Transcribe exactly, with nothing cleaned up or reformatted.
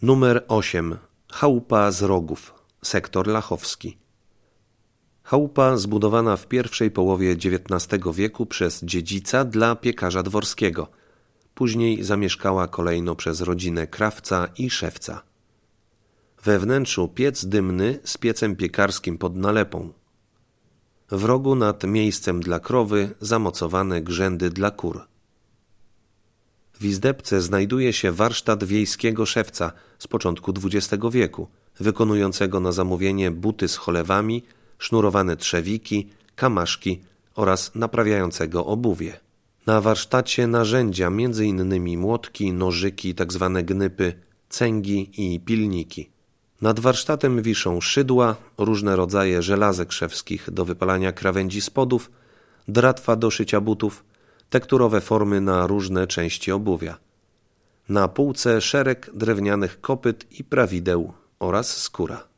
Numer osiem. Chałupa z Rogów, sektor lachowski. Chałupa zbudowana w pierwszej połowie dziewiętnastego wieku przez dziedzica dla piekarza dworskiego. Później zamieszkała kolejno przez rodzinę krawca i szewca. We wnętrzu piec dymny z piecem piekarskim pod nalepą. W rogu nad miejscem dla krowy zamocowane grzędy dla kur. W izdebce znajduje się warsztat wiejskiego szewca z początku dwudziestego wieku, wykonującego na zamówienie buty z cholewami, sznurowane trzewiki, kamaszki oraz naprawiającego obuwie. Na warsztacie narzędzia, między innymi młotki, nożyki, tzw. gnypy, cęgi i pilniki. Nad warsztatem wiszą szydła, różne rodzaje żelazek szewskich do wypalania krawędzi spodów, dratwa do szycia butów, tekturowe formy na różne części obuwia. Na półce szereg drewnianych kopyt i prawideł oraz skóra.